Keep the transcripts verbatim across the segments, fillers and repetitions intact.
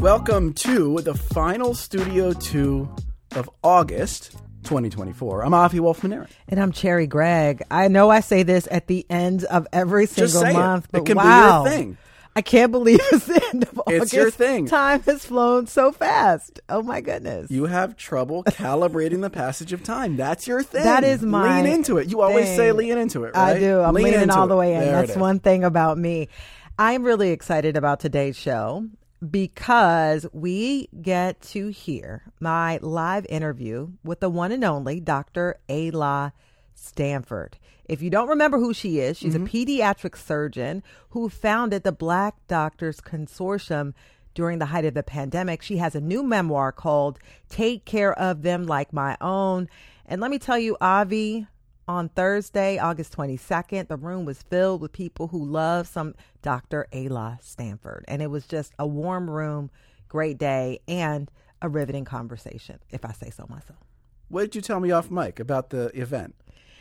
welcome to the final Studio two of August twenty twenty-four. I'm Avi Wolfman-Arent. And I'm Cherry Gregg. I know I say this at the end of every single Just say month, it. but It can wow. be your thing. I can't believe it's the end of August. It's your thing. Time has flown so fast. Oh, my goodness. You have trouble calibrating the passage of time. That's your thing. That is my Lean into it. You always thing. say lean into it, right? I do. I'm lean leaning into all it. the way in. There That's it is. one thing about me. I'm really excited about today's show because we get to hear my live interview with the one and only Doctor Ayla Stanford. If you don't remember who she is, she's mm-hmm. a pediatric surgeon who founded the Black Doctors Consortium during the height of the pandemic. She has a new memoir called Take Care of Them Like My Own. And let me tell you, Avi, on Thursday, August twenty-second, the room was filled with people who love some Doctor Ayla Stanford. And it was just a warm room, great day, and a riveting conversation, if I say so myself. What did you tell me off mic about the event?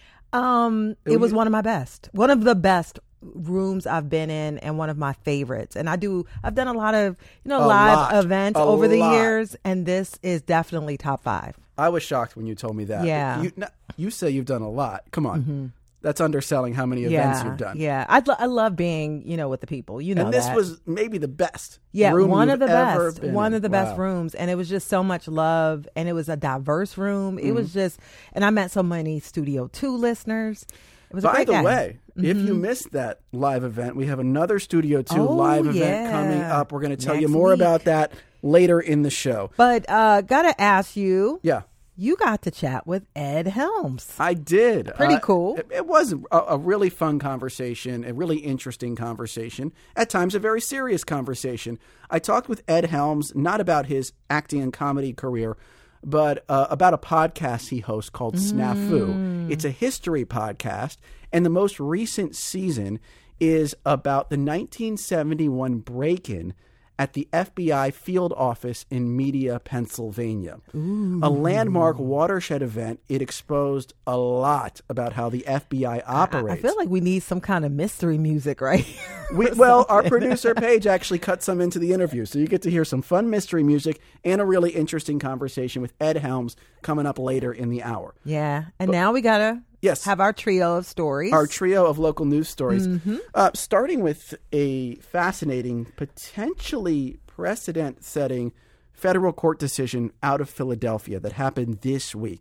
Um, it was one of my best, one of the best rooms I've been in and one of my favorites. And I do, I've done a lot of, you know, A live lot. events A over the lot. years. And this is definitely top five. I was shocked when you told me that. Yeah. You, no, you say you've done a lot. Come on. Mm-hmm. That's underselling how many events yeah, you've done. Yeah. I, lo- I love being, you know, with the people, you know, And this that. was maybe the best Yeah, room one you've of the ever best, been one in. of the Wow. best rooms. And it was just so much love. And it was a diverse room. It Mm-hmm. was just, and I met so many Studio two listeners. It was a By great the day. way, Mm-hmm. if you missed that live event, we have another Studio two Oh, live event yeah. coming up. We're going to tell you Next more week. about that later in the show. But uh, gotta ask you, Yeah. you got to chat with Ed Helms. I did. Pretty Uh, cool. It, it was a, a really fun conversation, a really interesting conversation, at times a very serious conversation. I talked with Ed Helms, not about his acting and comedy career, but uh, about a podcast he hosts called Snafu. Mm. It's a history podcast, and the most recent season is about the nineteen seventy-one break-in at the F B I field office in Media, Pennsylvania. Ooh. A landmark watershed event. It exposed a lot about how the F B I operates. I, I feel like we need some kind of mystery music, right? we, well, our producer, Paige, actually cut some into the interview. So you get to hear some fun mystery music and a really interesting conversation with Ed Helms coming up later in the hour. Yeah. And but, now we got to yes. have our trio of stories. Our trio of local news stories. Mm-hmm. Uh, starting with a fascinating, potentially precedent-setting federal court decision out of Philadelphia that happened this week.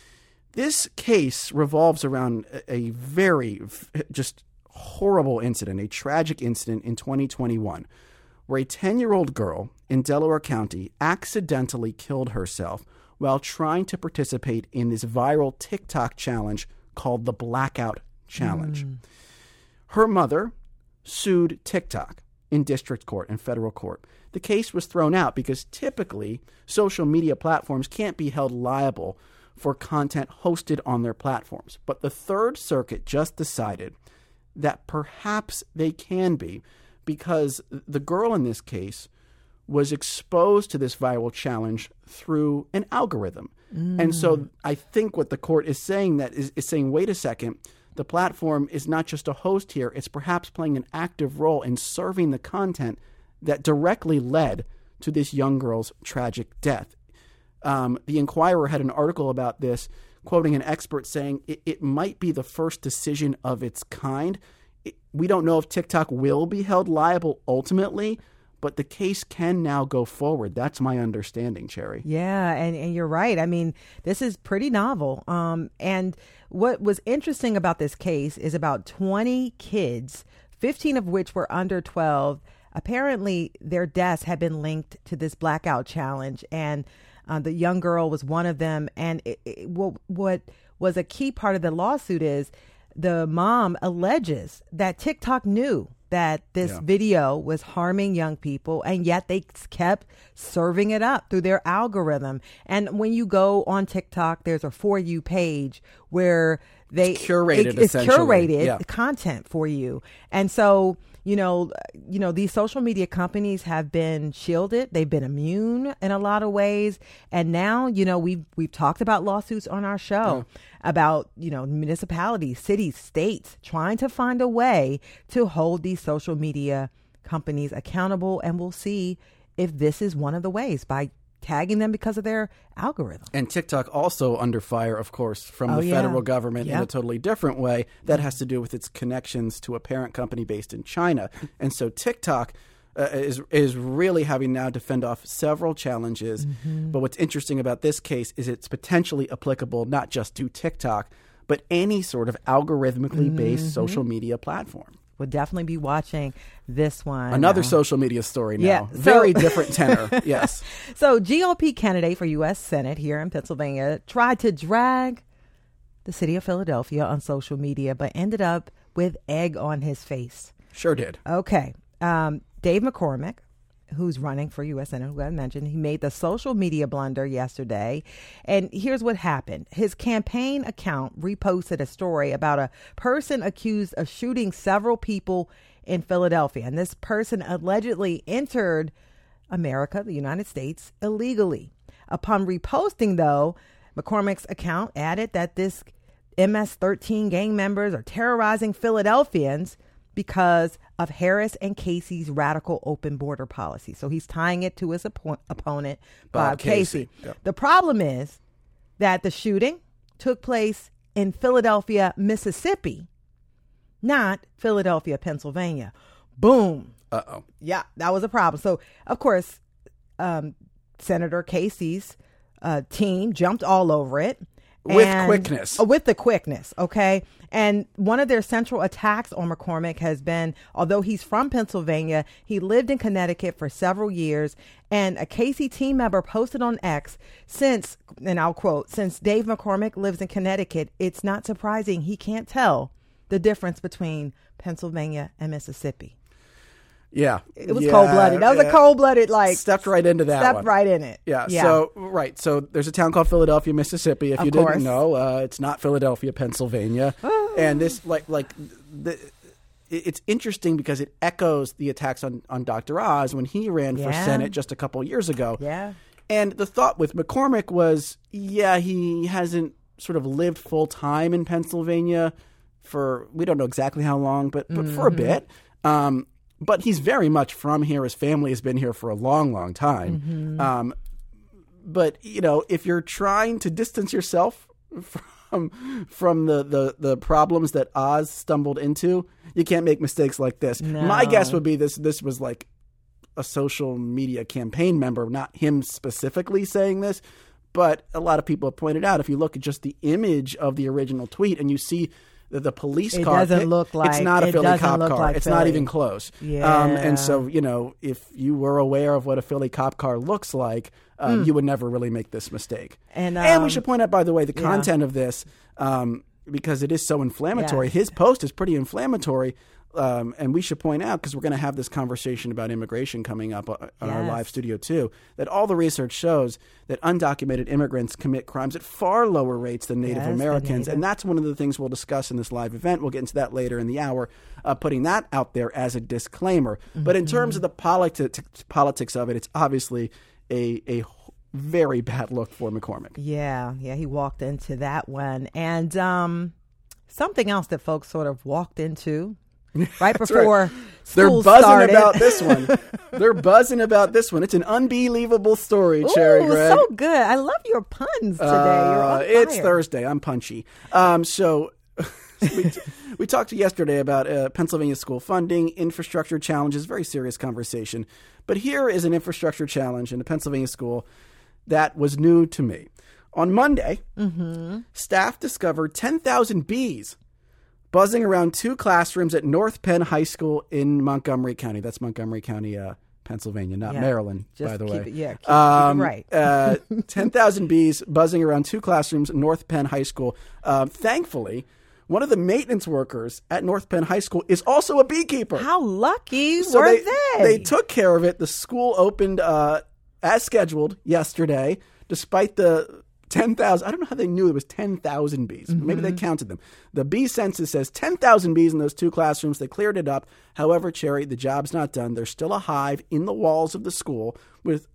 This case revolves around a very just horrible incident, a tragic incident in twenty twenty-one, where a ten-year-old girl in Delaware County accidentally killed herself while trying to participate in this viral TikTok challenge called the Blackout Challenge. Mm. Her mother sued TikTok in district court and federal court. The case was thrown out because typically social media platforms can't be held liable for content hosted on their platforms. But the Third Circuit just decided that perhaps they can be, because the girl in this case was exposed to this viral challenge through an algorithm. Mm. And so I think what the court is saying that is, is saying, wait a second, the platform is not just a host here. It's perhaps playing an active role in serving the content that directly led to this young girl's tragic death. Um, the Inquirer had an article about this, quoting an expert saying it, it might be the first decision of its kind. It, we don't know if TikTok will be held liable ultimately, but the case can now go forward. That's my understanding, Cherry. Yeah, and, and you're right. I mean, this is pretty novel. Um, and what was interesting about this case is about twenty kids, fifteen of which were under twelve. Apparently, their deaths had been linked to this blackout challenge, and uh, the young girl was one of them. And it, it, what, what was a key part of the lawsuit is the mom alleges that TikTok knew that this yeah. video was harming young people, and yet they kept serving it up through their algorithm. And when you go on TikTok, there's a For You page where they it's curated, it, it's curated yeah. content for you. And so, you know, you know, these social media companies have been shielded. They've been immune in a lot of ways. And now, you know, we've we've talked about lawsuits on our show yeah. about, you know, municipalities, cities, states trying to find a way to hold these social media companies accountable. And we'll see if this is one of the ways by tagging them because of their algorithm. And TikTok also under fire, of course, from Oh, the yeah. federal government Yep. in a totally different way. That has to do with its connections to a parent company based in China. And so TikTok uh, is is really having now to fend off several challenges. Mm-hmm. But what's interesting about this case is it's potentially applicable not just to TikTok, but any sort of algorithmically based Mm-hmm. social media platform. We'll definitely be watching this one. Another Uh, social media story now. Yeah, so- Very different tenor. Yes. So, G O P candidate for U S Senate here in Pennsylvania tried to drag the city of Philadelphia on social media, but ended up with egg on his face. Sure did. Okay. Um, Dave McCormick, who's running for U S Senate, who I mentioned, he made the social media blunder yesterday. And here's what happened. His campaign account reposted a story about a person accused of shooting several people in Philadelphia. And this person allegedly entered America, the United States, illegally. Upon reposting, though, McCormick's account added that this M S thirteen gang members are terrorizing Philadelphians because of Harris and Casey's radical open border policy. So he's tying it to his oppo- opponent, Bob, Bob Casey. Casey. Yep. The problem is that the shooting took place in Philadelphia, Mississippi, not Philadelphia, Pennsylvania. Boom. Uh-oh. Yeah, that was a problem. So, of course, um, Senator Casey's uh, team jumped all over it. With And- quickness. uh, with the quickness, okay? And one of their central attacks on McCormick has been, although he's from Pennsylvania, he lived in Connecticut for several years. And a Casey team member posted on X, since, and I'll quote, since Dave McCormick lives in Connecticut, it's not surprising he can't tell the difference between Pennsylvania and Mississippi. Yeah. It was Yeah, cold-blooded. That was yeah. a cold-blooded, like, Stepped right into that stepped one. right in it. Yeah, So, right. So there's a town called Philadelphia, Mississippi. If Of you course. didn't know, uh, it's not Philadelphia, Pennsylvania. And this, like, like the, it- it's interesting because it echoes the attacks on, on Doctor Oz when he ran for Yeah. Senate just a couple years ago. Yeah. And the thought with McCormick was, yeah, he hasn't sort of lived full time in Pennsylvania for, we don't know exactly how long, but, but for a bit. Um, but he's very much from here. His family has been here for a long, long time. Mm-hmm. Um, but, you know, if you're trying to distance yourself from from the, the, the problems that Oz stumbled into, you can't make mistakes like this. My No. guess would be this this was like a social media campaign member, not him specifically saying this. But a lot of people have pointed out, if you look at just the image of the original tweet and you see the, the police It car, doesn't look it's like- not a it Philly doesn't cop look car. like It's not Philly. even close. Yeah. Um, and so, you know, if you were aware of what a Philly cop car looks like, um, you would never really make this mistake. And, and we um, should point out, by the way, the yeah. content of this, um, because it is so inflammatory. Yes. His post is pretty inflammatory. Um, and we should point out, because we're going to have this conversation about immigration coming up on our Yes. live studio too, that all the research shows that undocumented immigrants commit crimes at far lower rates than Native Yes, than Americans. Native. And that's one of the things we'll discuss in this live event. We'll get into that later in the hour, uh, putting that out there as a disclaimer. But in terms of the politi- politics of it, it's obviously a, a very bad look for McCormick. Yeah, yeah, he walked into that one. And um, something else that folks sort of walked into right before right. They're school buzzing started. about this one. They're buzzing about this one. It's an unbelievable story, Cherry Ooh, Greg. so good. I love your puns today. You're Uh, on it's fire. Thursday. I'm punchy. Um, so we, we talked yesterday about uh, Pennsylvania school funding, infrastructure challenges, very serious conversation. But here is an infrastructure challenge in a Pennsylvania school that was new to me. On Monday, Mm-hmm. staff discovered ten thousand bees buzzing around two classrooms at North Penn High School in Montgomery County. That's Montgomery County, uh, Pennsylvania, not Yeah. Maryland, Just by the keep way. it- yeah, keep- keep it um, right. uh, ten thousand bees buzzing around two classrooms at North Penn High School. Um, thankfully, one of the maintenance workers at North Penn High School is also a beekeeper. How lucky So were they, they? they took care of it. The school opened uh, as scheduled yesterday, despite the ten thousand. I don't know how they knew it was ten thousand bees. Mm-hmm. Maybe they counted them. The bee census says ten thousand bees in those two classrooms. They cleared it up. However, Cherry, the job's not done. There's still a hive in the walls of the school with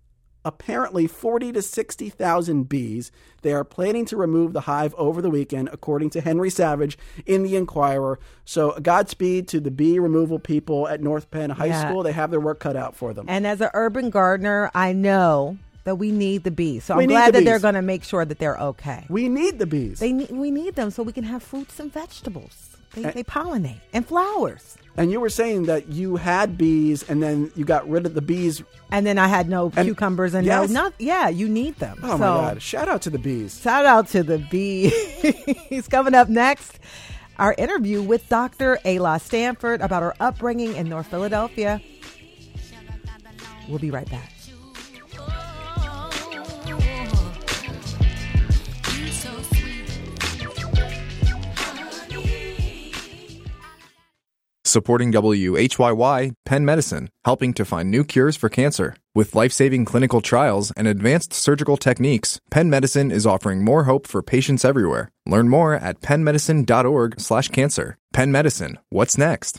apparently forty to sixty thousand bees. They are planning to remove the hive over the weekend, according to Henry Savage in the Inquirer. So Godspeed to the bee removal people at North Penn High Yeah. School. They have their work cut out for them. And as an urban gardener, I know that we need the bees. So We I'm need glad the that they're bees. going to make sure that they're okay. We need the bees. They need, we need them so we can have fruits and vegetables. They, And- they pollinate and flowers. And you were saying that you had bees and then you got rid of the bees. And then I had no And- cucumbers and yes. no, not, yeah, you need them. Oh, so, my God. Shout out to the bees. Shout out to the bees. Coming up next, our interview with Doctor Ayla Stanford about her upbringing in North Philadelphia. We'll be right back. Supporting W H Y Y, Penn Medicine, helping to find new cures for cancer. With life-saving clinical trials and advanced surgical techniques, Penn Medicine is offering more hope for patients everywhere. Learn more at pennmedicine.org slash cancer. Penn Medicine, what's next?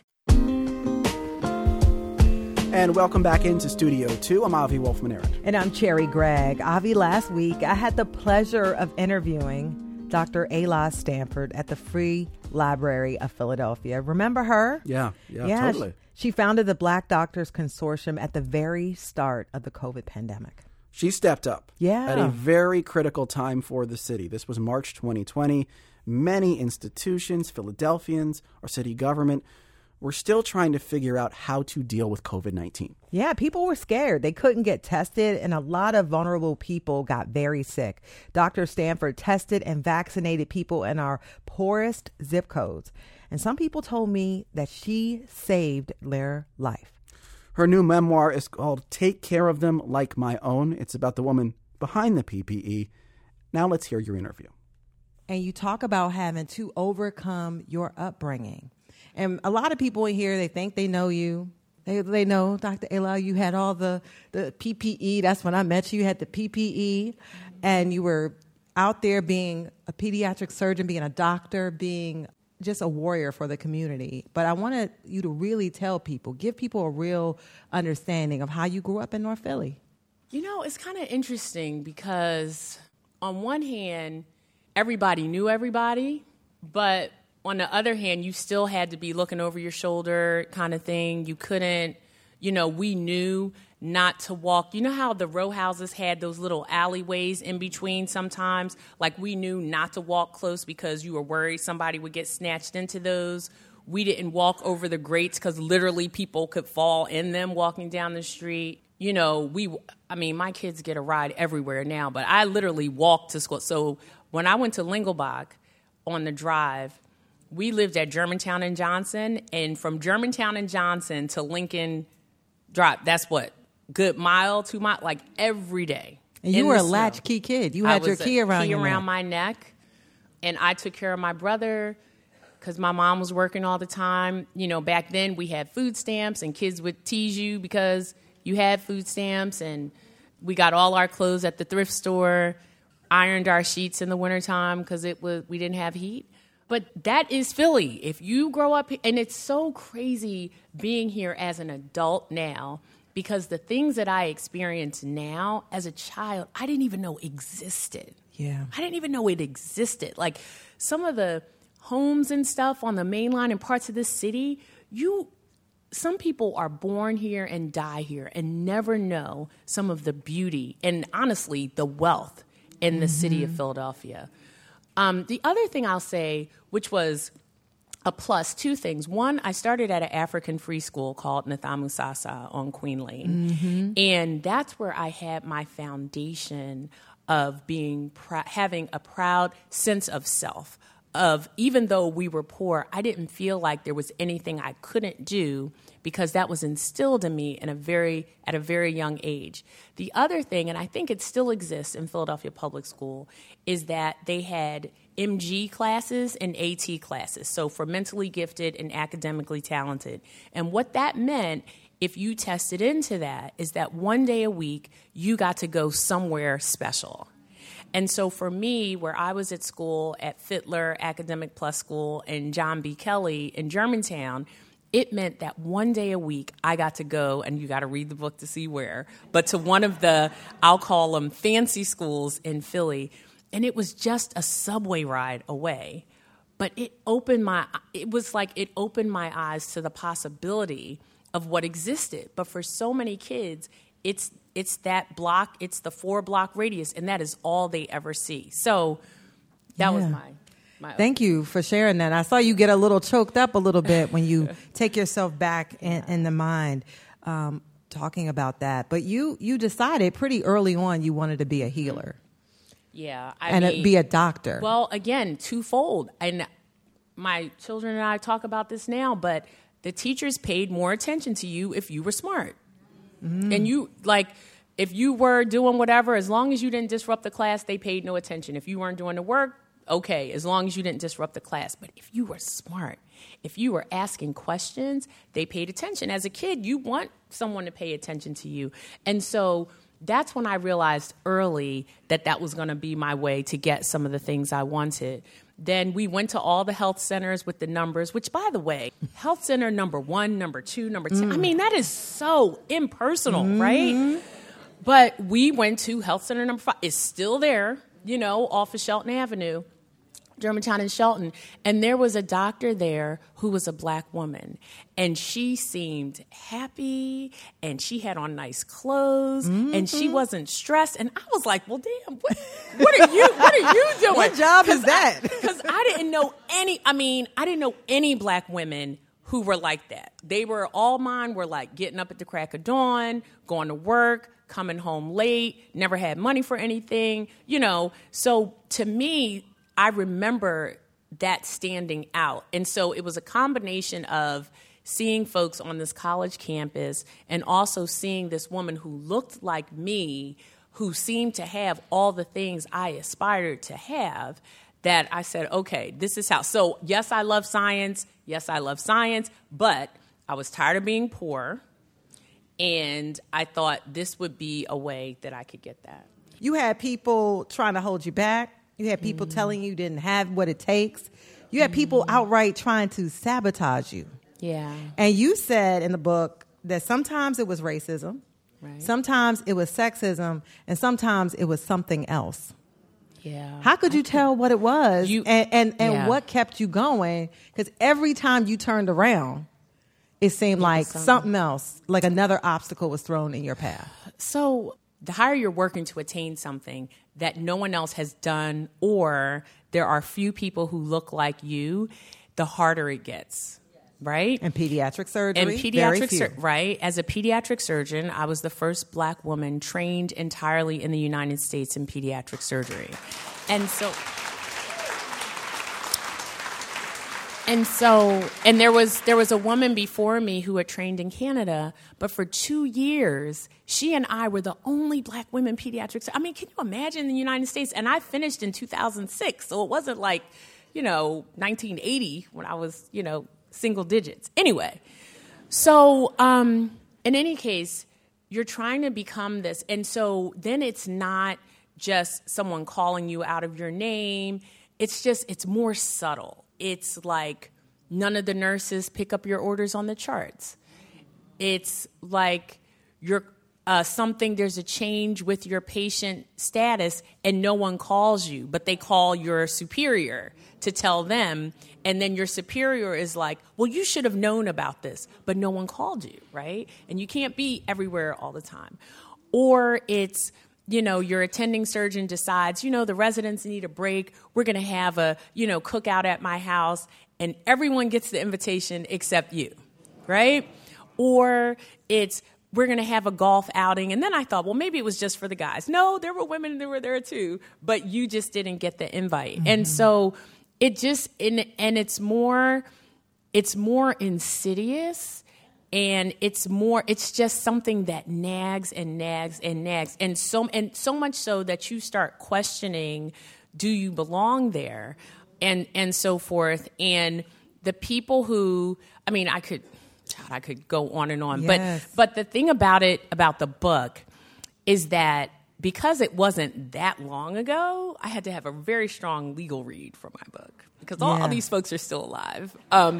And welcome back into Studio two. I'm Avi Wolfman-Arent. And I'm Cherry Gregg. Avi, last week I had the pleasure of interviewing Doctor Ayla Stanford at the Free Library of Philadelphia. Remember her? Yeah, yeah, Yeah, totally. She, she founded the Black Doctors Consortium at the very start of the COVID pandemic. She stepped up Yeah. at a very critical time for the city. This was March twenty twenty. Many institutions, Philadelphians, our city government, were still trying to figure out how to deal with COVID nineteen. Yeah, people were scared. They couldn't get tested, and a lot of vulnerable people got very sick. Doctor Stanford tested and vaccinated people in our poorest zip codes. And some people told me that she saved their life. Her new memoir is called Take Care of Them Like My Own. It's about the woman behind the P P E. Now let's hear your interview. And you talk about having to overcome your upbringing. And a lot of people in here, they think they know you. They they know, Doctor Ayla, you had all the, the P P E. That's when I met you. You had the P P E. And you were out there being a pediatric surgeon, being a doctor, being just a warrior for the community. But I wanted you to really tell people, give people a real understanding of how you grew up in North Philly. You know, it's kind of interesting because on one hand, everybody knew everybody, but on the other hand, you still had to be looking over your shoulder kind of thing. You couldn't, you know, we knew not to walk. You know how the row houses had those little alleyways in between sometimes? Like we knew not to walk close because you were worried somebody would get snatched into those. We didn't walk over the grates because literally people could fall in them walking down the street. You know, we, I mean, my kids get a ride everywhere now, but I literally walked to school. So when I went to Lingelbach on the drive, we lived at Germantown and Johnson, and from Germantown and Johnson to Lincoln Drive, that's what, good mile, two mile, like every day. And you in were the a snow. latchkey kid. You I had your was a key around key your around neck. my neck, and I took care of my brother because my mom was working all the time. You know, back then we had food stamps, and kids would tease you because you had food stamps, and we got all our clothes at the thrift store, ironed our sheets in the wintertime because it was we didn't have heat. But that is Philly. If you grow up, and it's so crazy being here as an adult now, because the things that I experience now as a child, I didn't even know existed. Yeah. I didn't even know it existed. Like some of the homes and stuff on the main line in parts of this city, you, some people are born here and die here and never know some of the beauty and honestly the wealth in the mm-hmm. city of Philadelphia. Um, the other thing I'll say, which was a plus, two things. One, I started at an African free school called Nathamu Sasa on Queen Lane. Mm-hmm. And that's where I had my foundation of being pr- having a proud sense of self. Of even though we were poor, I didn't feel like there was anything I couldn't do because that was instilled in me in a very at a very young age. The other thing, and I think it still exists in Philadelphia Public School, is that they had M G classes and A T classes, so for mentally gifted and academically talented. And what that meant, if you tested into that, is that one day a week you got to go somewhere special. And so for me, where I was at school at Fittler Academic Plus School and John B. Kelly in Germantown, it meant that one day a week I got to go, and you got to read the book to see where, but to one of the, I'll call them fancy schools in Philly. And it was just a subway ride away. But it opened my, it was like it opened my eyes to the possibility of what existed. But for so many kids, it's it's that block, it's the four block radius, and that is all they ever see. So that Yeah. was my, my Thank you for sharing that. I saw you get a little choked up a little bit when you take yourself back in, in the mind um, talking about that. But you you decided pretty early on you wanted to be a healer. Yeah. I and mean, be a doctor. Well, again, twofold. And my children and I talk about this now, but the teachers paid more attention to you if you were smart. Mm. And you, like, if you were doing whatever, as long as you didn't disrupt the class, they paid no attention. If you weren't doing the work, okay, as long as you didn't disrupt the class. But if you were smart, if you were asking questions, they paid attention. As a kid, you want someone to pay attention to you. And so that's when I realized early that that was going to be my way to get some of the things I wanted. Then we went to all the health centers with the numbers, which, by the way, health center number one, number two, number ten. Mm. I mean, that is so impersonal, mm-hmm. right? But we went to health center number five. It's still there, you know, off of Shelton Avenue, Germantown and Shelton. And there was a doctor there who was a black woman. And she seemed happy, and she had on nice clothes, mm-hmm. and she wasn't stressed. And I was like, well, damn, what, what are you what are you doing? What job is that? Because I, I didn't know any, I mean, I didn't know any black women who were like that. They were, all mine were like getting up at the crack of dawn, going to work, coming home late, never had money for anything, you know. So to me, I remember that standing out. And so it was a combination of seeing folks on this college campus and also seeing this woman who looked like me, who seemed to have all the things I aspired to have, that I said, okay, this is how. So yes, I love science. Yes, I love science. But I was tired of being poor. And I thought this would be a way that I could get that. You had people trying to hold you back. You had people mm. telling you you didn't have what it takes. You had mm. people outright trying to sabotage you. Yeah. And you said in the book that sometimes it was racism, right. sometimes it was sexism, and sometimes it was something else. Yeah. How could you I tell could, what it was you, and, and, and yeah. what kept you going? Because every time you turned around, it seemed like something. something else, like another obstacle was thrown in your path. So the higher you're working to attain something that no one else has done, or there are few people who look like you, the harder it gets, right? And pediatric surgery, and pediatric sur- right? As a pediatric surgeon, I was the first black woman trained entirely in the United States in pediatric surgery, and so. And so, and there was there was a woman before me who had trained in Canada, but for two years, she and I were the only black women pediatrics. I mean, can you imagine in the United States? And I finished in two thousand six, so it wasn't like, you know, nineteen eighty when I was, you know, single digits. Anyway, so um, in any case, you're trying to become this. And so then it's not just someone calling you out of your name. It's just, it's more subtle. It's like none of the nurses pick up your orders on the charts. It's like you're uh, something, there's a change with your patient status and no one calls you, but they call your superior to tell them. And then your superior is like, well, you should have known about this, but no one called you, right? And you can't be everywhere all the time. Or it's, you know, your attending surgeon decides, you know, the residents need a break. We're going to have a, you know, cookout at my house, and everyone gets the invitation except you, right? Or it's, we're going to have a golf outing. And then I thought, well, maybe it was just for the guys. No, there were women that were there too, but you just didn't get the invite. Mm-hmm. And so it just, and, and it's more, it's more insidious. And it's more, it's just something that nags and nags and nags. And so, and so much so that you start questioning, do you belong there? And, and so forth. And the people who, I mean, I could, God, I could go on and on. Yes. But, but the thing about it, about the book, is that because it wasn't that long ago, I had to have a very strong legal read for my book because all, Yeah. all these folks are still alive. Um,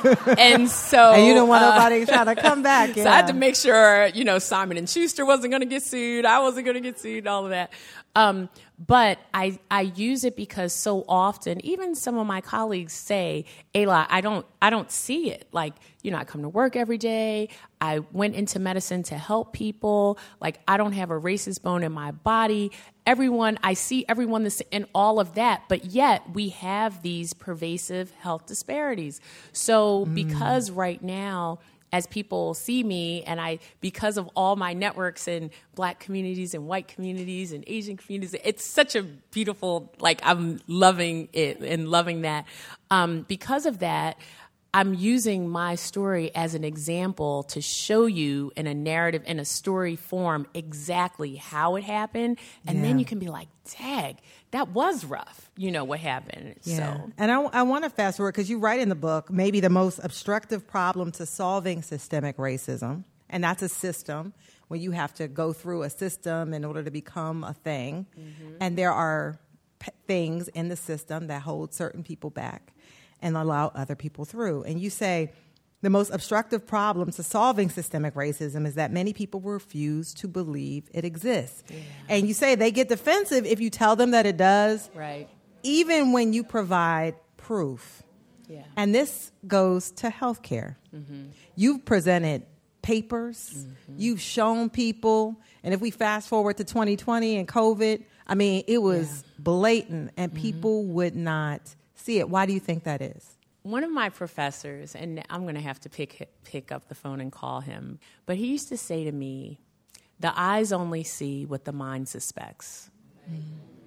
and so... And you don't want uh, nobody trying to come back. So Yeah. I had to make sure, you know, Simon and Schuster wasn't going to get sued. I wasn't going to get sued, all of that. Um, but I, I use it because so often, even some of my colleagues say, Ayla, I don't, I don't see it. Like, you know, I come to work every day. I went into medicine to help people. Like, I don't have a racist bone in my body. Everyone, I see everyone this and all of that. But yet we have these pervasive health disparities. So mm. because right now, as people see me, and I, because of all my networks in Black communities and white communities and Asian communities, it's such a beautiful, like, I'm loving it and loving that. Um, because of that, I'm using my story as an example to show you in a narrative, in a story form, exactly how it happened. And Yeah. then you can be like, dang, that was rough, you know, what happened. Yeah. So. And I, I want to fast forward because you write in the book maybe the most obstructive problem to solving systemic racism. And that's a system where you have to go through a system in order to become a thing. Mm-hmm. And there are p- things in the system that hold certain people back and allow other people through. And you say the most obstructive problem to solving systemic racism is that many people refuse to believe it exists. Yeah. And you say they get defensive if you tell them that it does, Right. even when you provide proof. Yeah. And this goes to healthcare. Mm-hmm. You've presented papers, mm-hmm. you've shown people, and if we fast forward to twenty twenty and COVID, I mean, it was yeah. blatant, and mm-hmm. people would not see it. Why do you think that is? One of my professors, and I'm going to have to pick pick up the phone and call him, but he used to say to me, the eyes only see what the mind suspects. Mm.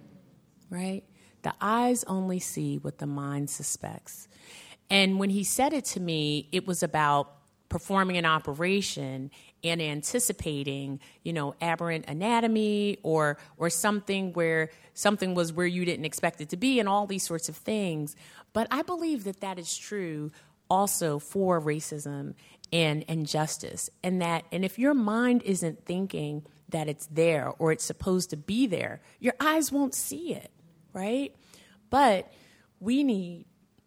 Right? The eyes only see what the mind suspects. And when he said it to me, it was about performing an operation and anticipating, you know, aberrant anatomy or or something where something was where you didn't expect it to be and all these sorts of things. But I believe that that is true also for racism and injustice. And that, and if your mind isn't thinking that it's there or it's supposed to be there, your eyes won't see it, right? But we need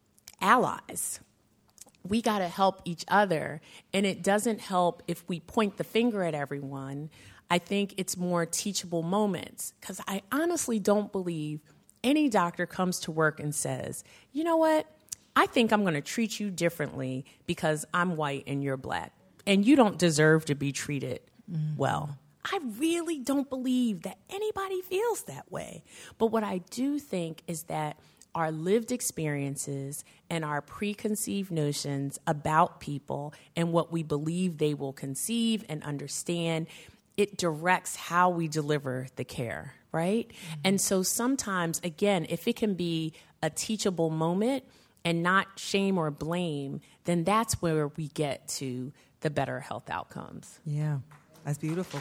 allies. We got to help each other. And it doesn't help if we point the finger at everyone. I think it's more teachable moments, because I honestly don't believe any doctor comes to work and says, you know what, I think I'm going to treat you differently because I'm white and you're Black, and you don't deserve to be treated mm-hmm. well. I really don't believe that anybody feels that way. But what I do think is that our lived experiences and our preconceived notions about people and what we believe they will conceive and understand, it directs how we deliver the care, right? Mm-hmm. And so sometimes, again, if it can be a teachable moment and not shame or blame, then that's where we get to the better health outcomes. Yeah, that's beautiful.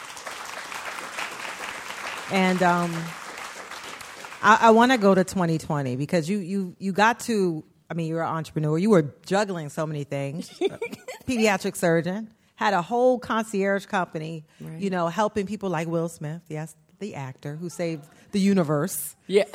And um, I, I want to go to twenty twenty because you, you, you got to, I mean, you're an entrepreneur. You were juggling so many things. Pediatric surgeon, had a whole concierge company, right. you know, helping people like Will Smith, yes, the actor who saved the universe. Yeah.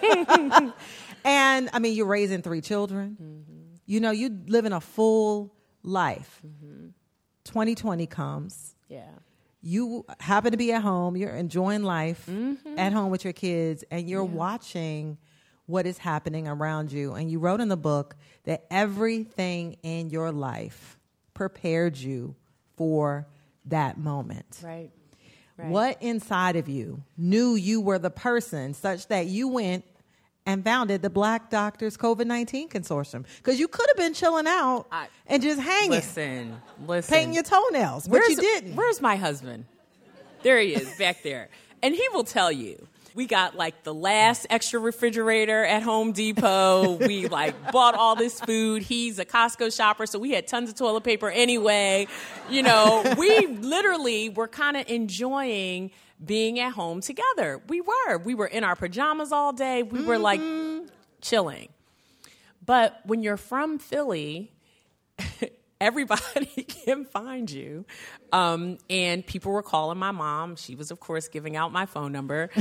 And, I mean, you're raising three children. Mm-hmm. You know, you living a full life. Mm-hmm. twenty twenty comes. Yeah. You happen to be at home. You're enjoying life mm-hmm. at home with your kids, and you're yeah. watching what is happening around you. And you wrote in the book that everything in your life prepared you for that moment. Right. Right. What inside of you knew you were the person such that you went and founded the Black Doctors COVID nineteen Consortium? Because you could have been chilling out I, and just hanging. Listen, listen. Painting your toenails, but where's, you didn't. Where's my husband? There he is, back there. And he will tell you. We got like the last extra refrigerator at Home Depot. We like bought all this food. He's a Costco shopper, so we had tons of toilet paper anyway. You know, we literally were kind of enjoying being at home together. We were. We were in our pajamas all day. We were like chilling. But when you're from Philly, everybody can find you. Um, and people were calling my mom. She was, of course, giving out my phone number.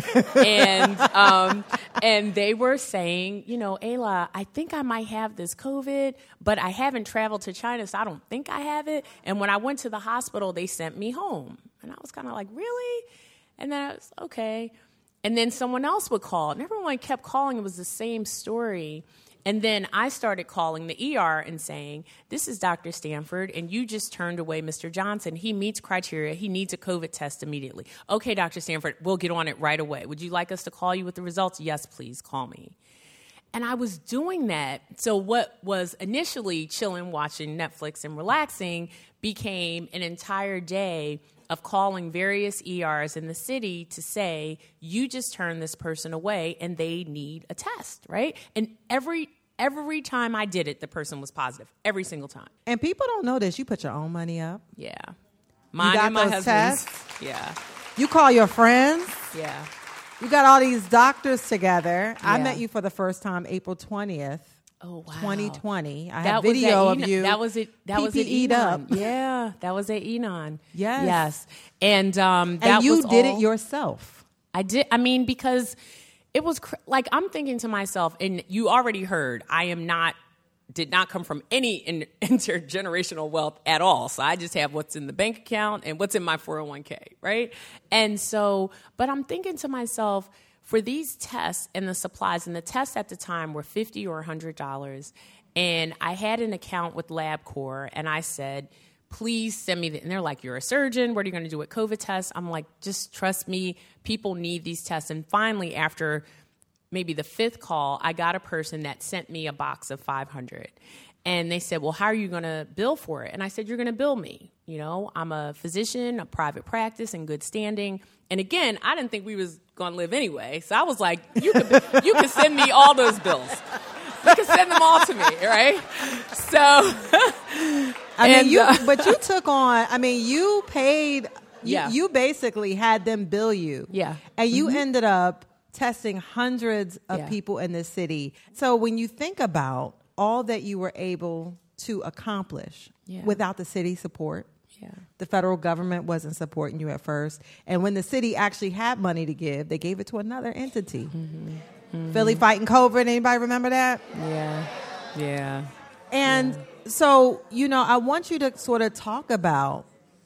and um, and they were saying, you know, Ayla, I think I might have this COVID, but I haven't traveled to China, so I don't think I have it. And when I went to the hospital, they sent me home. And I was kind of like, really? And then I was, okay. And then someone else would call. And everyone kept calling. It was the same story. And then I started calling the E R and saying, this is Doctor Stanford, and you just turned away Mister Johnson. He meets criteria. He needs a COVID test immediately. Okay, Doctor Stanford, we'll get on it right away. Would you like us to call you with the results? Yes, please, call me. And I was doing that. So what was initially chilling, watching Netflix and relaxing became an entire day of calling various E Rs in the city to say, you just turned this person away and they need a test, right? And every every time I did it, the person was positive, every single time. And people don't know this. You put your own money up. Yeah. Mine you got and my those husband's. tests. Yeah. You call your friends. Yeah. You got all these doctors together. I Yeah. met you for the first time April twentieth. Oh, wow. twenty twenty. I That have was video at of Enon- you. That was it. That was at P P E'd Enon. up. Yeah, that was at Enon. Yes. Yes. And um, that and you was did all- it yourself. I did. I mean, because it was cr- like I'm thinking to myself, and you already heard, I am not, did not come from any in- intergenerational wealth at all. So I just have what's in the bank account and what's in my four oh one k, right? And so, but I'm thinking to myself, for these tests and the supplies, and the tests at the time were fifty dollars or one hundred dollars. And I had an account with LabCorp, and I said, please send me the, and they're like, you're a surgeon, what are you going to do with COVID tests? I'm like, just trust me, people need these tests. And finally, after maybe the fifth call, I got a person that sent me a box of five hundred. And they said, well, how are you going to bill for it? And I said, you're going to bill me. You know, I'm a physician, a private practice, in good standing. And again, I didn't think we was going to live anyway. So I was like, you could, you could send me all those bills. You can send them all to me, right? So, I and, mean, you, uh, but you took on. I mean, you paid. You, Yeah. you basically had them bill you. Yeah. and you ended up testing hundreds of Yeah. people in this city. So when you think about all that you were able to accomplish Yeah. without the city support. Yeah. The federal government wasn't supporting you at first. And when the city actually had money to give, they gave it to another entity. Mm-hmm. Mm-hmm. Philly fighting COVID. Anybody remember that? Yeah. Yeah. And yeah. so, you know, I want you to sort of talk about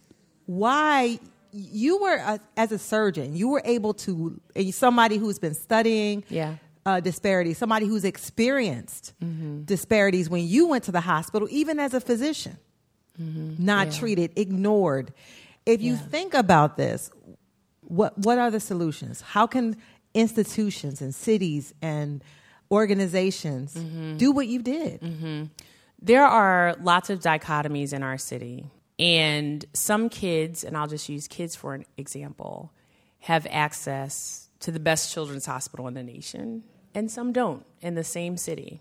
why you were, uh, as a surgeon, you were able to, somebody who's been studying Yeah. uh, disparities, somebody who's experienced mm-hmm. disparities when you went to the hospital, even as a physician. Mm-hmm. Not yeah. treated, ignored. If you yeah. think about this, what what are the solutions? How can institutions and cities and organizations mm-hmm. do what you did? Mm-hmm. There are lots of dichotomies in our city. And some kids, and I'll just use kids for an example, have access to the best children's hospital in the nation, and some don't in the same city.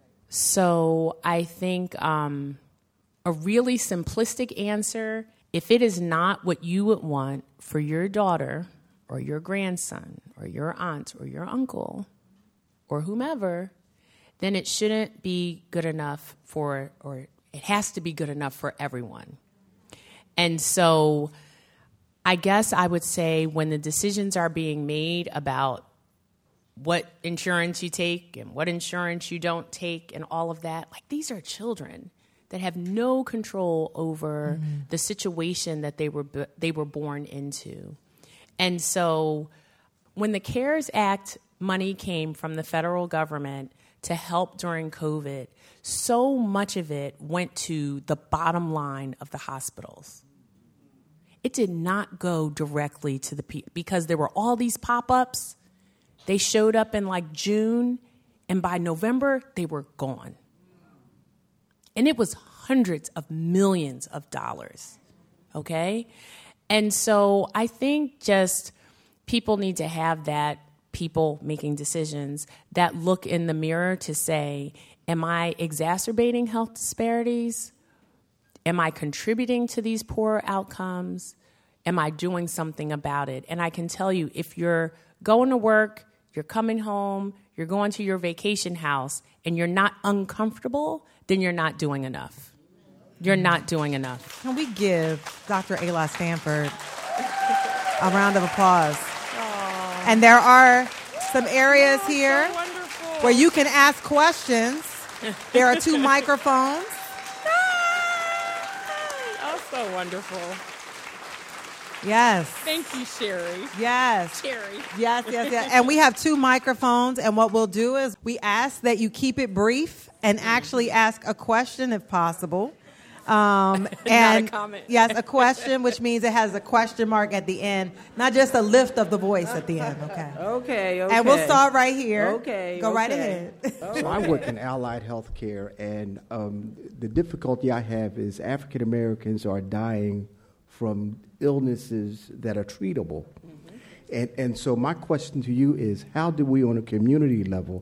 So I think... Um, A really simplistic answer, if it is not what you would want for your daughter or your grandson or your aunt or your uncle or whomever, then it shouldn't be good enough for, or it has to be good enough for everyone. And so I guess I would say when the decisions are being made about what insurance you take and what insurance you don't take and all of that, like these are children that have no control over mm-hmm. the situation that they were they were born into. And so when the CARES Act money came from the federal government to help during COVID, so much of it went to the bottom line of the hospitals. It did not go directly to the people because there were all these pop-ups. They showed up in like June, and by November, they were gone. And it was hundreds of millions of dollars, okay? And so I think just people need to have that, people making decisions that look in the mirror to say, am I exacerbating health disparities? Am I contributing to these poor outcomes? Am I doing something about it? And I can tell you, if you're going to work, you're coming home, you're going to your vacation house, and you're not uncomfortable, then you're not doing enough. You're not doing enough. Can we give Doctor Ayla Stanford a round of applause? Aww. And there are some areas oh, here so wonderful. where you can ask questions. There are two microphones. Oh, so wonderful. Yes. Thank you, Sherry. Yes. Sherry. Yes, yes, yes. And we have two microphones, and what we'll do is we ask that you keep it brief and actually ask a question if possible. Um, and not a comment. Yes, a question, which means it has a question mark at the end, not just a lift of the voice at the end. Okay. Okay, okay. And we'll start right here. Okay. Go okay. right ahead. So I work in allied healthcare, and um, the difficulty I have is African Americans are dying from illnesses that are treatable. Mm-hmm. And, and so my question to you is, how do we on a community level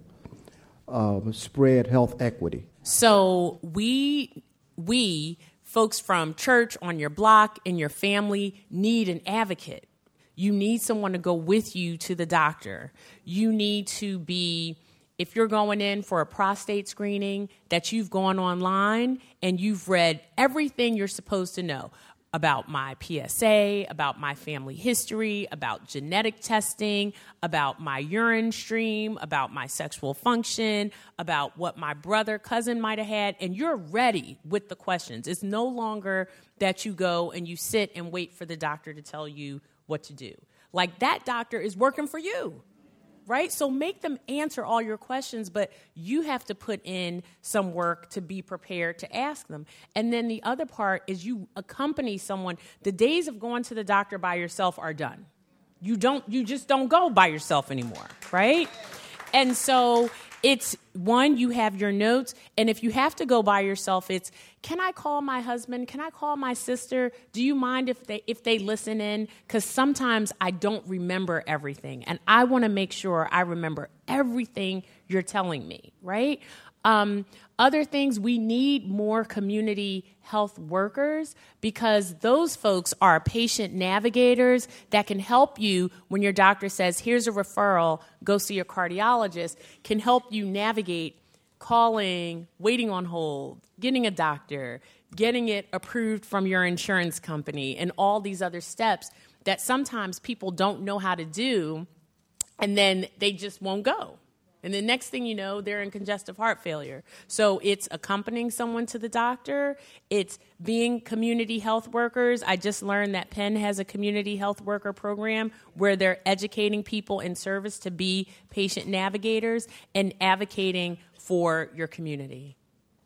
um, spread health equity? So we, we, folks from church, on your block, in your family, need an advocate. You need someone to go with you to the doctor. You need to be, if you're going in for a prostate screening, that you've gone online and you've read everything you're supposed to know about my P S A, about my family history, about genetic testing, about my urine stream, about my sexual function, about what my brother, cousin might have had, and you're ready with the questions. It's no longer that you go and you sit and wait for the doctor to tell you what to do. Like, that doctor is working for you, right? So make them answer all your questions, but you have to put in some work to be prepared to ask them. And then the other part is you accompany someone. The days of going to the doctor by yourself are done. You don't, you just don't go by yourself anymore, right? And so it's, one, you have your notes, and if you have to go by yourself, it's, can I call my husband? Can I call my sister? Do you mind if they if they listen in? Because sometimes I don't remember everything, and I want to make sure I remember everything you're telling me, right? Um, other things, we need more community health workers, because those folks are patient navigators that can help you when your doctor says, here's a referral, go see your cardiologist, can help you navigate calling, waiting on hold, getting a doctor, getting it approved from your insurance company, and all these other steps that sometimes people don't know how to do, and then they just won't go. And the next thing you know, they're in congestive heart failure. So it's accompanying someone to the doctor. It's being community health workers. I just learned that Penn has a community health worker program where they're educating people in service to be patient navigators and advocating for your community.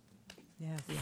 Yes. Yeah.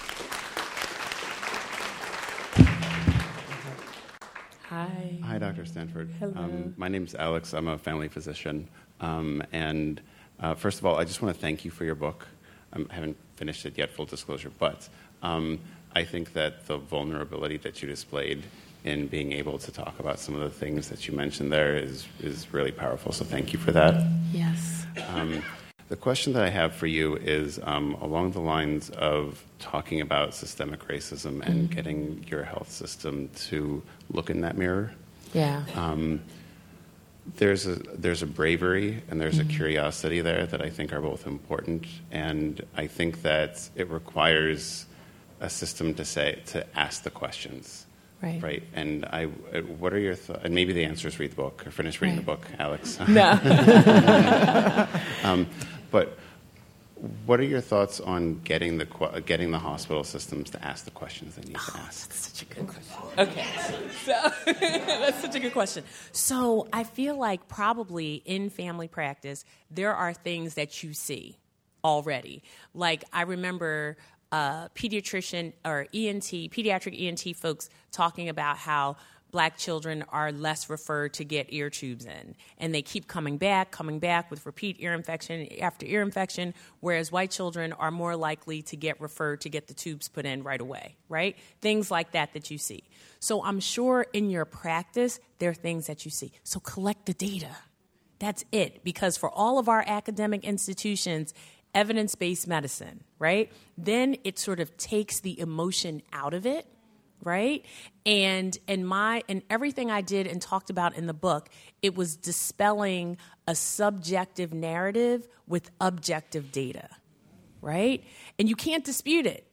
Hi. Hi, Doctor Stanford. Hello. Um, my name's Alex. I'm a family physician. Um, and uh, first of all, I just want to thank you for your book. I haven't finished it yet, full disclosure, but um, I think that the vulnerability that you displayed in being able to talk about some of the things that you mentioned there is, is really powerful, so thank you for that. Yes. Um, the question that I have for you is um, along the lines of talking about systemic racism and mm-hmm. getting your health system to look in that mirror. Yeah. Um, There's a there's a bravery and there's mm-hmm. a curiosity there that I think are both important, and I think that it requires a system to say to ask the questions, right? Right. And I, what are your thoughts? And maybe the answer is read the book or finish reading right. the book, Alex. No. um, but what are your thoughts on getting the getting the hospital systems to ask the questions they need oh, to ask? That's such a good question. Okay, so that's such a good question. So I feel like probably in family practice there are things that you see already. Like I remember a pediatrician or E N T, pediatric E N T folks talking about how Black children are less referred to get ear tubes in, and they keep coming back, coming back with repeat ear infection after ear infection, whereas white children are more likely to get referred to get the tubes put in right away, right? Things like that that you see. So I'm sure in your practice, there are things that you see. So collect the data. That's it, because for all of our academic institutions, evidence-based medicine, right? Then it sort of takes the emotion out of it. Right? And and my and everything I did and talked about in the book, it was dispelling a subjective narrative with objective data. Right? And you can't dispute it.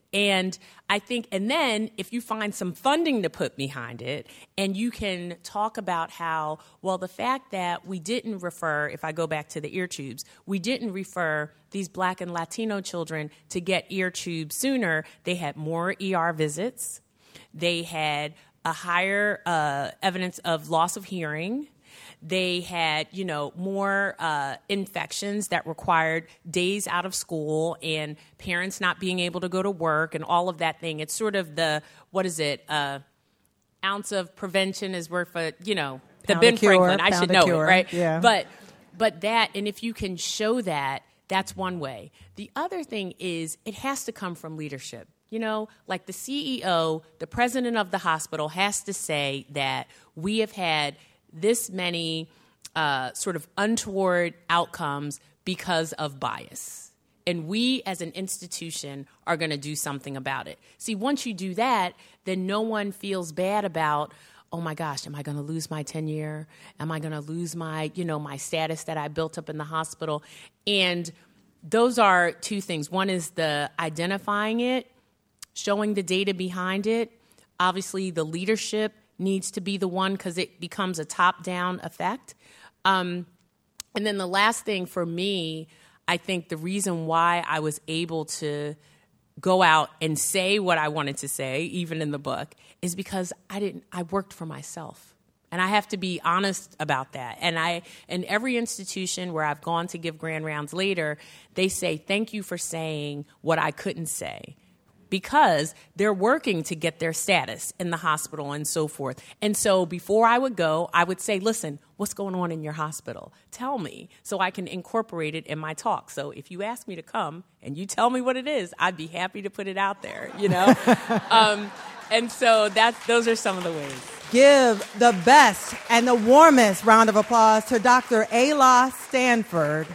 And I think, and then if you find some funding to put behind it, and you can talk about how, well, the fact that we didn't refer, if I go back to the ear tubes, we didn't refer these Black and Latino children to get ear tubes sooner. They had more E R visits. They had a higher uh, evidence of loss of hearing. They had, you know, more uh, infections that required days out of school and parents not being able to go to work and all of that thing. It's sort of the, what is it, uh, ounce of prevention is worth a, you know, the Pound Ben of cure, Franklin. I pound should of know cure, it, right? yeah. But, but that, and if you can show that, that's one way. The other thing is it has to come from leadership. You know, like the C E O, the president of the hospital has to say that we have had this many uh, sort of untoward outcomes because of bias. And we as an institution are going to do something about it. See, once you do that, then no one feels bad about, oh my gosh, am I going to lose my tenure? Am I going to lose my, you know, my status that I built up in the hospital? And those are two things. One is the identifying it, showing the data behind it. Obviously, the leadership needs to be the one because it becomes a top-down effect. Um, and then the last thing for me, I think the reason why I was able to go out and say what I wanted to say, even in the book, is because I didn't. I worked for myself. And I have to be honest about that. And I, in every institution where I've gone to give grand rounds later, they say, thank you for saying what I couldn't say. Because they're working to get their status in the hospital and so forth. And so before I would go, I would say, listen, what's going on in your hospital? Tell me so I can incorporate it in my talk. So if you ask me to come and you tell me what it is, I'd be happy to put it out there, you know? um, and so that's, those are some of the ways. Give the best and the warmest round of applause to Doctor Ayla Stanford.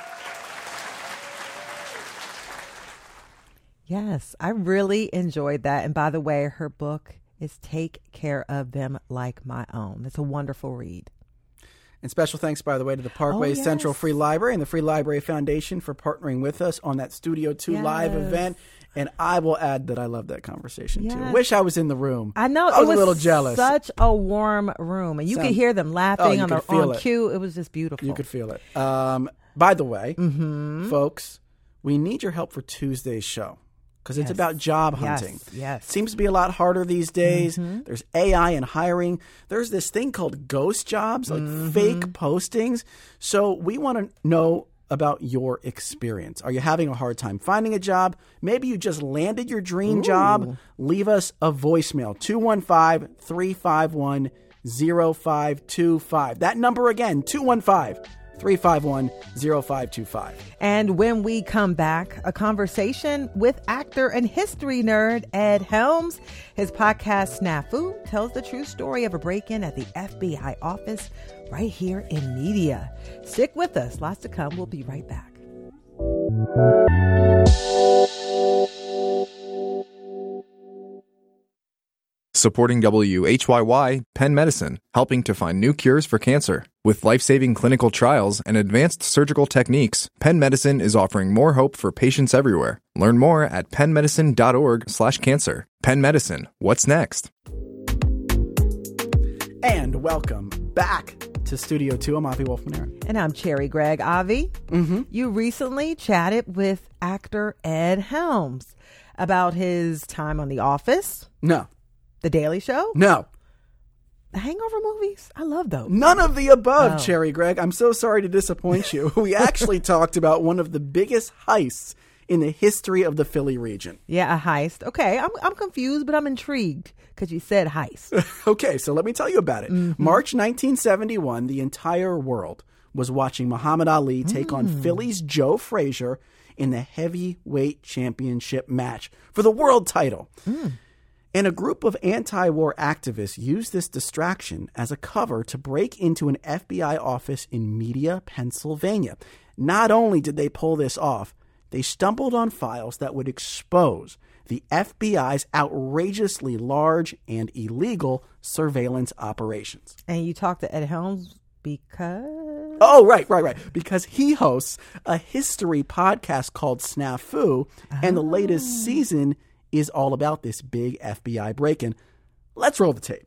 Yes, I really enjoyed that. And by the way, her book is Take Care of Them Like My Own. It's a wonderful read. And special thanks, by the way, to the Parkway Oh, yes. Central Free Library and the Free Library Foundation for partnering with us on that Studio two Yes. live event. And I will add that I love that conversation, too. Yes. Wish I was in the room. I know. I was, it was a little jealous. Such a warm room. And you Sound- could hear them Oh, laughing you on, could the, feel on it. cue. It was just beautiful. You could feel it. Um, by the way, Mm-hmm. folks, we need your help for Tuesday's show. Because it's Yes. about job Yes, hunting. yes. Seems to be a lot harder these days. Mm-hmm. There's A I in hiring. There's this thing called ghost jobs, like Mm-hmm. fake postings. So we want to know about your experience. Are you having a hard time finding a job? Maybe you just landed your dream Ooh. job. Leave us a voicemail, two one five, three five one, zero five two five. That number again, two one five, three five one, zero five two five. And when we come back, a conversation with actor and history nerd Ed Helms. His podcast, Snafu, tells the true story of a break-in at the F B I office right here in media. Stick with us. Lots to come. We'll be right back. Supporting W H Y Y, Penn Medicine, helping to find new cures for cancer. With life-saving clinical trials and advanced surgical techniques, Penn Medicine is offering more hope for patients everywhere. Learn more at pennmedicine.org slash cancer. Penn Medicine, what's next? And welcome back to Studio two. I'm Avi Wolfman. And I'm Cherry Gregg Avi. Mm-hmm. You recently chatted with actor Ed Helms about his time on The Office, No, The Daily Show, no. the Hangover movies. I love those. None of the above, Oh. Cherry Gregg. I'm so sorry to disappoint you. We actually talked about one of the biggest heists in the history of the Philly region. Yeah, a heist. Okay, I'm I'm confused, but I'm intrigued because you said heist. Okay, so let me tell you about it. March nineteen seventy-one, the entire world was watching Muhammad Ali take on Philly's Joe Frazier in the heavyweight championship match for the world title. And a group of anti-war activists used this distraction as a cover to break into an F B I office in Media, Pennsylvania. Not only did they pull this off, they stumbled on files that would expose the F B I's outrageously large and illegal surveillance operations. And you talked to Ed Helms because Oh, right, right, right. Because he hosts a history podcast called Snafu, and the latest season is all about this big F B I break-in. Let's roll the tape.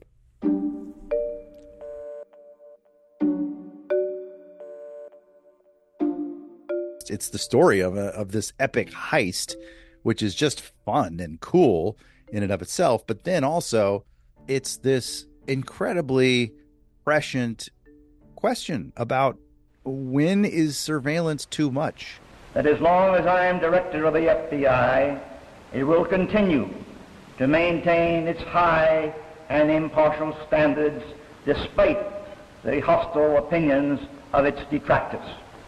It's the story of a, of this epic heist, which is just fun and cool in and of itself. But then also it's this incredibly prescient question about when is surveillance too much? That as long as I am director of the F B I, it will continue to maintain its high and impartial standards despite the hostile opinions of its detractors.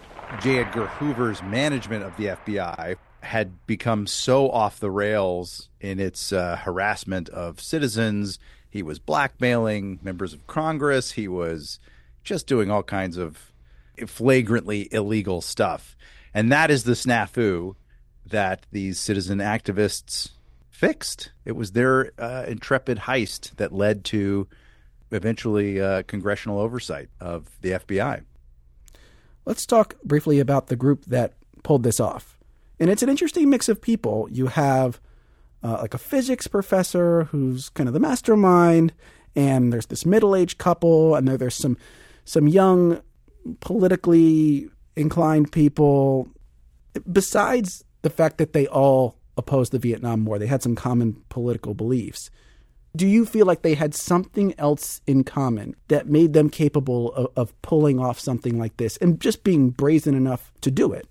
J. Edgar Hoover's management of the F B I had become so off the rails in its uh, harassment of citizens. He was blackmailing members of Congress. He was just doing all kinds of flagrantly illegal stuff. And that is the snafu that these citizen activists fixed. It was their uh, intrepid heist that led to eventually uh, congressional oversight of the F B I. Let's talk briefly about the group that pulled this off. And it's an interesting mix of people. You have uh, like a physics professor who's kind of the mastermind, and there's this middle-aged couple, and there, there's some some young politically inclined people. Besides the fact that they all opposed the Vietnam War, they had some common political beliefs. Do you feel like they had something else in common that made them capable of, of pulling off something like this and just being brazen enough to do it?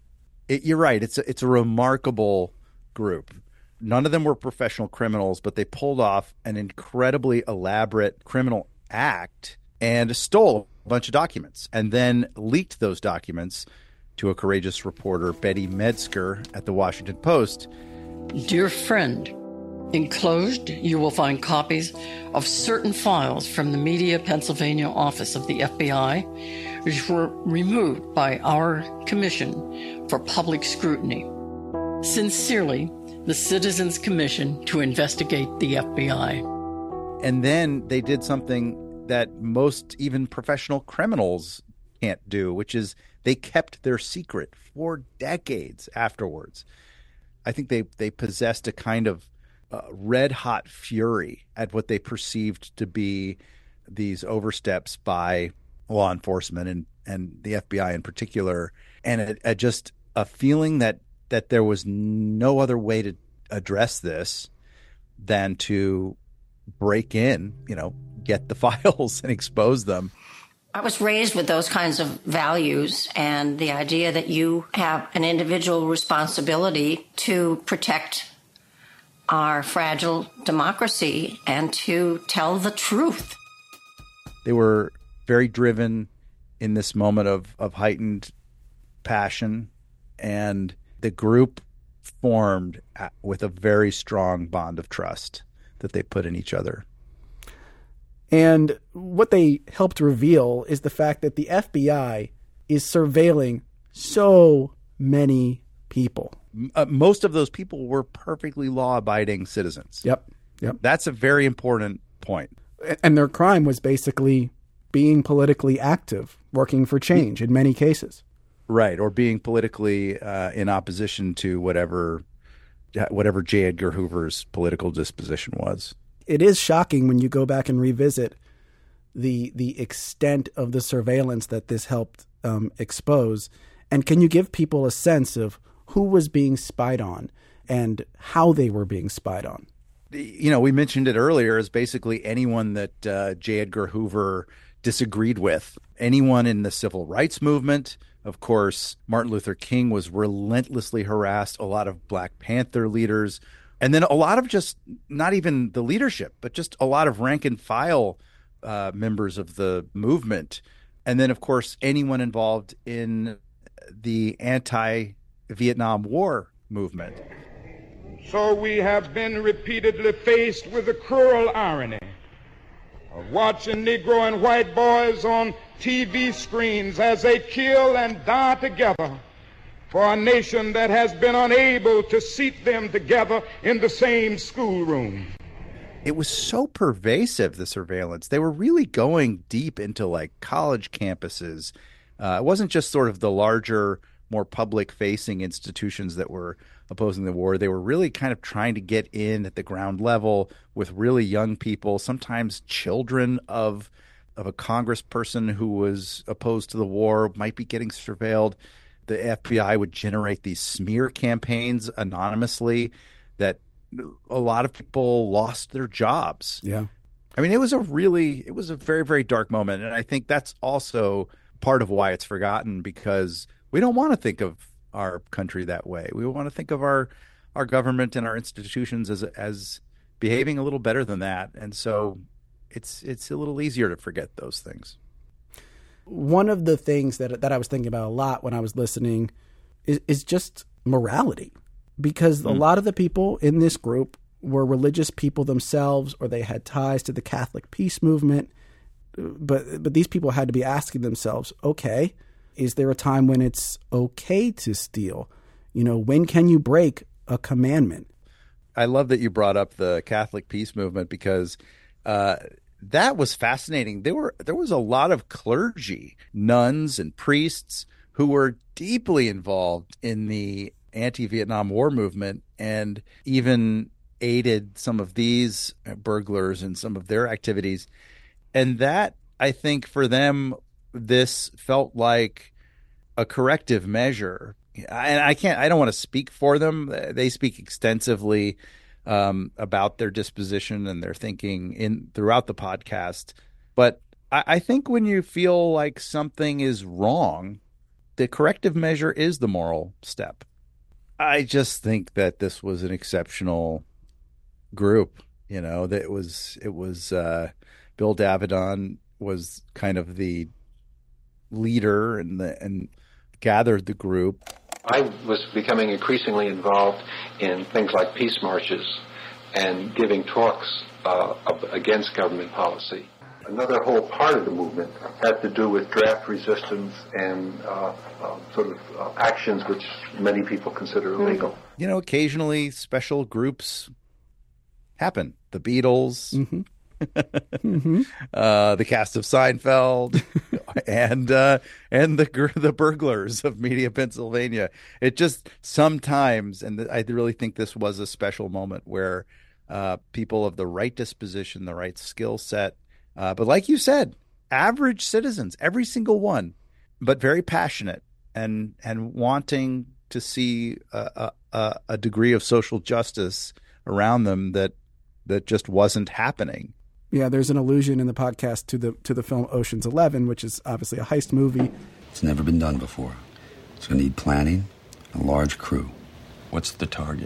it you're right. It's a, it's a remarkable group. None of them were professional criminals, but they pulled off an incredibly elaborate criminal act and stole a bunch of documents and then leaked those documents to a courageous reporter, Betty Metzger, at the Washington Post. Dear friend, enclosed you will find copies of certain files from the Media Pennsylvania office of the F B I, which were removed by our commission for public scrutiny. Sincerely, the Citizens Commission to investigate the F B I. And then they did something that most even professional criminals can't do, which is they kept their secret for decades afterwards. I think they, they possessed a kind of uh, red-hot fury at what they perceived to be these oversteps by law enforcement and, and the F B I in particular, and a, a just a feeling that, that there was no other way to address this than to break in, you know, get the files and expose them. I was raised with those kinds of values and the idea that you have an individual responsibility to protect our fragile democracy and to tell the truth. They were very driven in this moment of, of heightened passion, and the group formed with a very strong bond of trust that they put in each other. And what they helped reveal is the fact that the F B I is surveilling so many people. Uh, most of those people were perfectly law-abiding citizens. Yep, yep. That's a very important point. And their crime was basically being politically active, working for change in many cases. Right, or being politically uh, in opposition to whatever whatever J. Edgar Hoover's political disposition was. It is shocking when you go back and revisit the the extent of the surveillance that this helped um, expose. And can you give people a sense of who was being spied on and how they were being spied on? You know, we mentioned it earlier as basically anyone that uh, J. Edgar Hoover disagreed with. Anyone in the civil rights movement. Of course, Martin Luther King was relentlessly harassed. A lot of Black Panther leaders. And then a lot of just not even the leadership, but just a lot of rank and file uh, members of the movement. And then, of course, anyone involved in the anti-Vietnam War movement. So we have been repeatedly faced with the cruel irony of watching Negro and white boys on T V screens as they kill and die together for a nation that has been unable to seat them together in the same schoolroom. It was so pervasive, the surveillance. They were really going deep into like college campuses. Uh, it wasn't just sort of the larger, more public-facing institutions that were opposing the war. They were really kind of trying to get in at the ground level with really young people, sometimes children of of a congressperson who was opposed to the war might be getting surveilled. The F B I would generate these smear campaigns anonymously that a lot of people lost their jobs. Yeah. I mean, it was a really, it was a very, very dark moment. And I think that's also part of why it's forgotten, because we don't want to think of our country that way. We want to think of our, our government and our institutions as, as behaving a little better than that. And so it's, it's a little easier to forget those things. One of the things that, that I was thinking about a lot when I was listening is, is just morality, because mm. a lot of the people in this group were religious people themselves, or they had ties to the Catholic peace movement. But but these people had to be asking themselves, okay, is there a time when it's okay to steal? You know, when can you break a commandment? I love that you brought up the Catholic peace movement, because uh, that was fascinating. There were there was a lot of clergy, nuns and priests who were deeply involved in the anti-Vietnam War movement, and even aided some of these burglars in some of their activities. And that, I think, for them, this felt like a corrective measure. And I can't, I don't want to speak for them. They speak extensively um, about their disposition and their thinking in throughout the podcast. But I, I think when you feel like something is wrong, the corrective measure is the moral step. I just think that this was an exceptional group. You know, that it was, it was, uh, Bill Davidon was kind of the leader and the, and gathered the group. I was becoming increasingly involved in things like peace marches and giving talks uh, against government policy. Another whole part of the movement had to do with draft resistance and uh, uh, sort of uh, actions which many people consider illegal. You know, occasionally special groups happen. The Beatles, mm-hmm. mm-hmm. Uh, the cast of Seinfeld, and uh, and the the burglars of Media, Pennsylvania. It just sometimes, and I really think this was a special moment where uh, people of the right disposition, the right skill set, uh, but like you said, average citizens, every single one, but very passionate and and wanting to see a, a, a degree of social justice around them that that just wasn't happening. Yeah, there's an allusion in the podcast to the to the film Ocean's Eleven, which is obviously a heist movie. It's never been done before. It's going to need planning, a large crew. What's the target?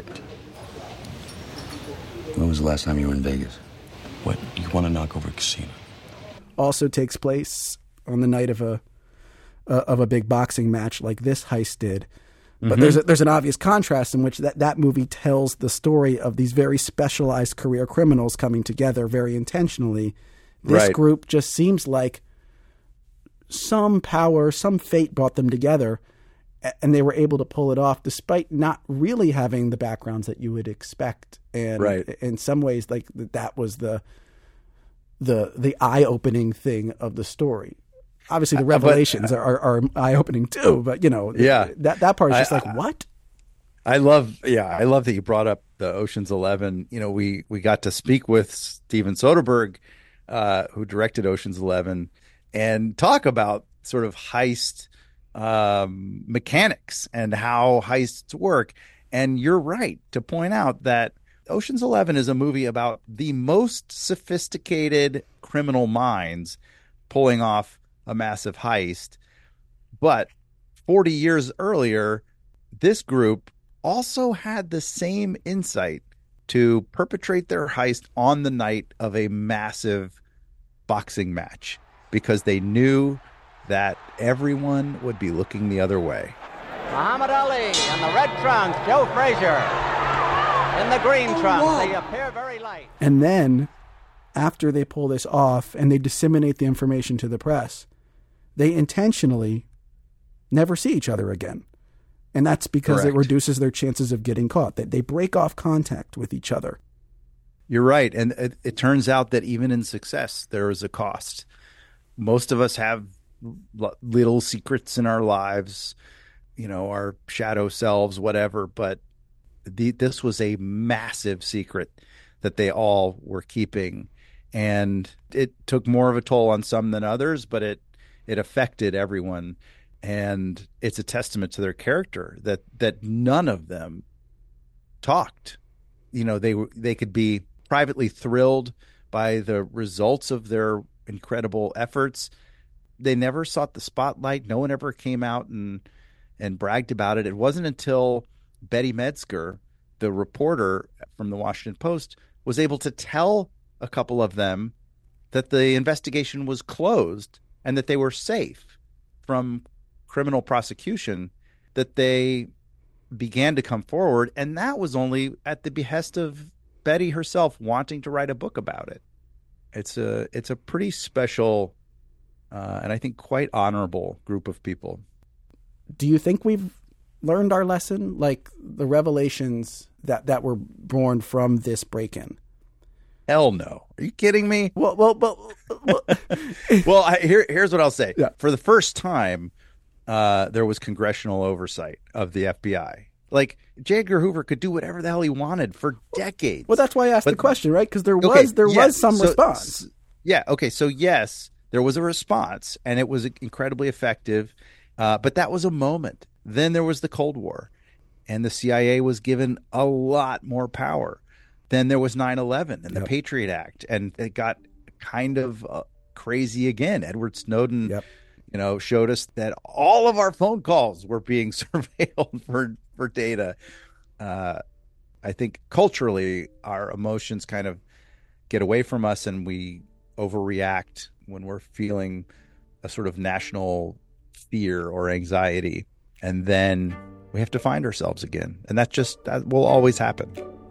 When was the last time you were in Vegas? What? You want to knock over a casino? Also takes place on the night of a uh, of a big boxing match like this heist did. But mm-hmm. there's a, there's an obvious contrast in which that, that movie tells the story of these very specialized career criminals coming together very intentionally. This right. group just seems like some power, some fate brought them together, and they were able to pull it off despite not really having the backgrounds that you would expect. And right. in some ways, like that was the the the eye-opening thing of the story. Obviously, the revelations uh, but, uh, are, are eye-opening too, but you know, yeah, that that part is just I, like I, what? I love, yeah, I love that you brought up the Ocean's Eleven. You know, we we got to speak with Steven Soderbergh, uh, who directed Ocean's Eleven, and talk about sort of heist um, mechanics and how heists work. And you're right to point out that Ocean's Eleven is a movie about the most sophisticated criminal minds pulling off a massive heist. But forty years earlier, this group also had the same insight to perpetrate their heist on the night of a massive boxing match, because they knew that everyone would be looking the other way. Muhammad Ali in the red trunks, Joe Frazier in the green trunks. They appear very light. And then, after they pull this off and they disseminate the information to the press, they intentionally never see each other again. And that's because Correct. It reduces their chances of getting caught. They, they break off contact with each other. You're right. And it, it turns out that even in success, there is a cost. Most of us have little secrets in our lives. you know, our shadow selves, whatever. But the, this was a massive secret that they all were keeping. And it took more of a toll on some than others, but it it affected everyone. And it's a testament to their character that that none of them talked. You know, they were they could be privately thrilled by the results of their incredible efforts. They never sought the spotlight. No one ever came out and and bragged about it. It wasn't until Betty Metzger, the reporter from the Washington Post, was able to tell a couple of them that the investigation was closed and that they were safe from criminal prosecution, that they began to come forward. And that was only at the behest of Betty herself wanting to write a book about it. It's a it's a pretty special uh, and I think quite honorable group of people. Do you think we've learned our lesson? Like the revelations that, that were born from this break-in? Hell no. Are you kidding me? Well, well, well, well, well I, here, here's what I'll say. Yeah. For the first time, uh, there was congressional oversight of the F B I. Like, J. Edgar Hoover could do whatever the hell he wanted for decades. Well, that's why I asked but, the question, right? Because there okay, was there yeah, was some so, response. Yeah. Okay. So yes, there was a response, and it was incredibly effective. Uh, but that was a moment. Then there was the Cold War, and the C I A was given a lot more power. Then there was nine eleven and the yep. Patriot Act, and it got kind of uh, crazy again. Edward Snowden, yep. you know, showed us that all of our phone calls were being surveilled for for data. Uh, I think culturally, our emotions kind of get away from us, and we overreact when we're feeling a sort of national fear or anxiety, and then we have to find ourselves again, and that just that will always happen.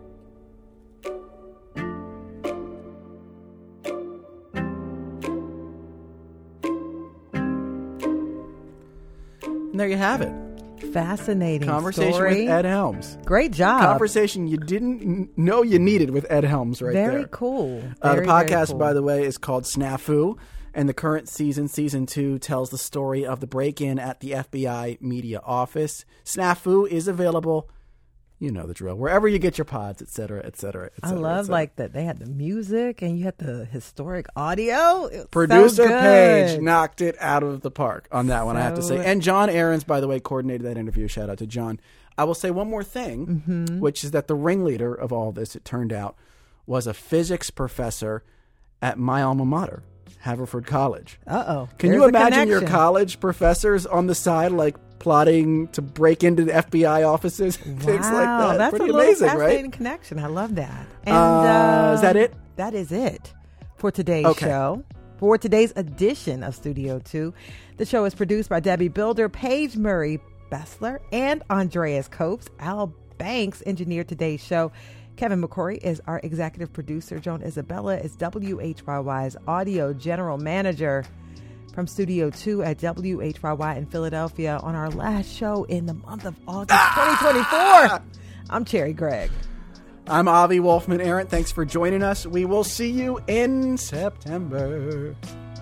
And there you have it. Fascinating Conversation story. with Ed Helms. Great job. Conversation you didn't know you needed with Ed Helms right very there. Very cool. Uh, very, the podcast, very cool. by the way, is called Snafu, and the current season, season two, tells the story of the break-in at the F B I media office. Snafu is available, you know the drill, wherever you get your pods, et cetera, et cetera, et cetera. I love like that they had the music and you had the historic audio. It was Producer so good. Paige knocked it out of the park on that one, so... I have to say. And John Ahrens, by the way, coordinated that interview. Shout out to John. I will say one more thing, mm-hmm. which is that the ringleader of all this, it turned out, was a physics professor at my alma mater, Haverford College. Uh-oh. Can There's you imagine connection. your college professors on the side, like, plotting to break into the F B I offices? Wow, Things like that. That's Pretty a little amazing, fascinating right? connection. I love that. And, uh, is that it? That is it for today's okay. show. For today's edition of Studio two, the show is produced by Debbie Builder, Paige Murray Bessler, and Andreas Copes. Al Banks engineered today's show. Kevin McCory is our executive producer. Joan Isabella is W H Y Y's audio general manager. From Studio two at W H Y Y in Philadelphia on our last show in the month of August twenty twenty-four. I'm Cherry Gregg. I'm Avi Wolfman Arent. Thanks for joining us. We will see you in September.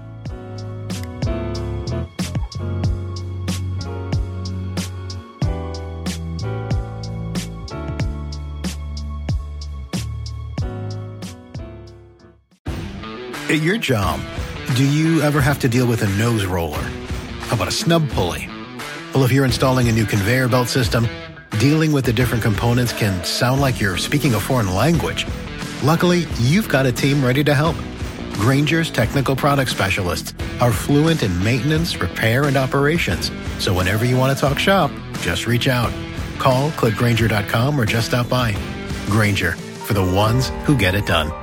At your job, do you ever have to deal with a nose roller? How about a snub pulley? Well, if you're installing a new conveyor belt system, dealing with the different components can sound like you're speaking a foreign language. Luckily, you've got a team ready to help. Grainger's technical product specialists are fluent in maintenance, repair, and operations. So whenever you want to talk shop, just reach out. Call, click Grainger dot com, or just stop by. Grainger, for the ones who get it done.